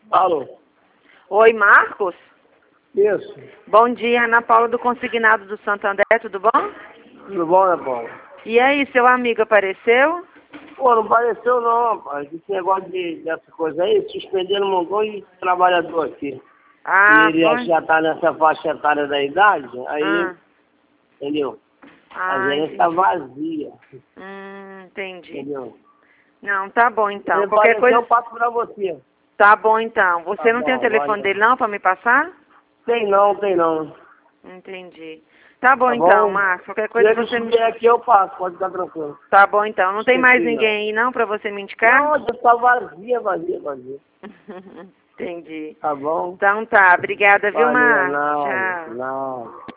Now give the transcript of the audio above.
Alô? Oi, Marcos? Isso. Bom dia, Ana Paula do Consignado do Santander, tudo bom? Tudo bom, né, Paulo? E aí, seu amigo apareceu? Pô, não pareceu não, rapaz. Esse negócio dessa coisa aí, suspenderam um montão de trabalhador aqui. Ah, E ele foi? já tá nessa faixa etária da idade, aí, Ah, entendeu? A gerência entendi. tá vazia, Entendi. entendeu? Não, tá bom então. Ele Qualquer apareceu, coisa... eu passo pra você. Tá bom então. Tá Você não tem o bom, telefone valeu. dele não pra me passar? Tem não. Entendi. Tá bom Tá então, bom? Marcos. Qualquer Se coisa ele você me... estiver aqui, eu passo, pode ficar tranquilo. Tá bom então. Não tem mais Esqueci, não. ninguém aí não pra você me indicar? Não, já tá vazia. Entendi. Tá bom? Então tá. Obrigada, viu, Valeu, Marcos? nada, Tchau. nada.